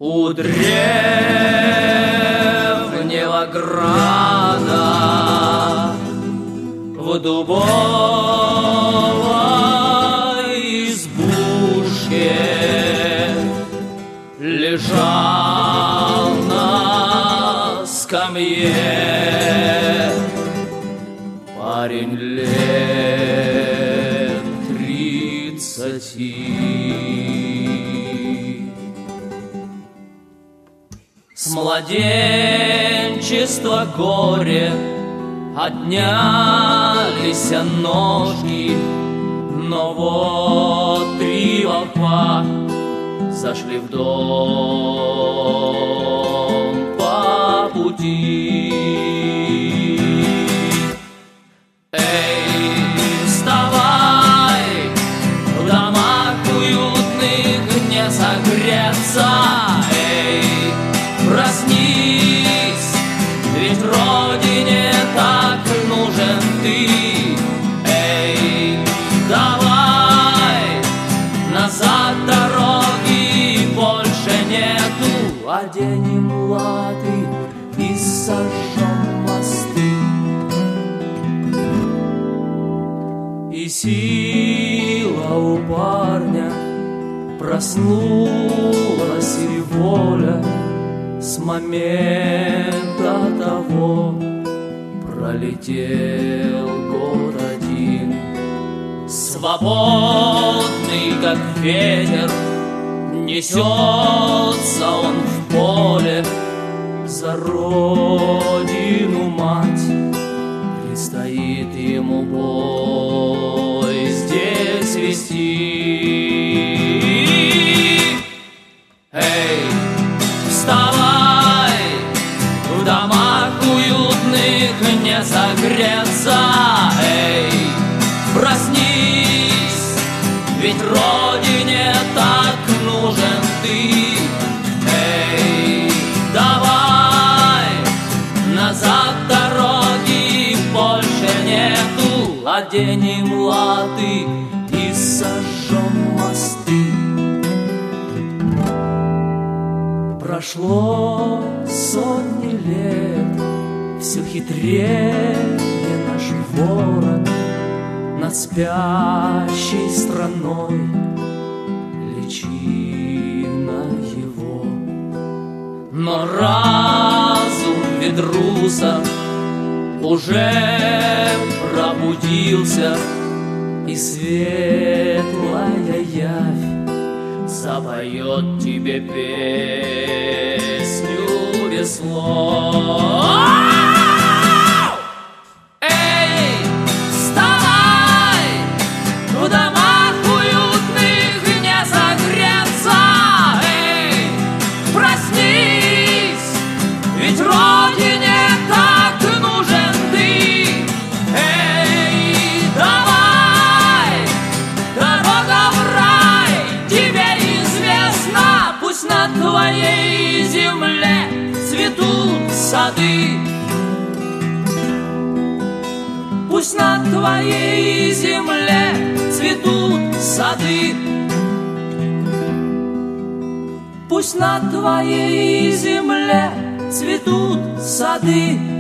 У древнего града в дубовой избушке лежал на скамье парень лет 30. С младенчества горе отнялись ножки, но вот 3 волка зашли в дом по пути. Эй, вставай, в домах уютных не согреться. Проснись, ведь родине так нужен ты. Эй, давай, назад дороги больше нету. Оденем латы и сожжем мосты. И сила у парня проснулась, и воля с момента того пролетел год один. Свободный, как ветер, несется он в поле. За родину мать предстоит ему бой здесь вести. Эй, вставай, в домах уютных не согреться. Эй, проснись, ведь родине так нужен ты. Эй, давай, назад дороги больше нету. Оденем латы и сожжем мосты. Прошло сотни лет, все хитрее наш ворон над спящей страной. Личина его, но разум ведруса уже пробудился, и светлая явь запоет тебе песню без слов. Эй, вставай, в домах уютных не согреться. Эй, проснись, ведь родине так нужен ты. Эй, давай, дорога в рай тебе известна. Пусть на твоей земле цветут сады. Пусть на твоей земле цветут сады. Пусть на твоей земле цветут сады.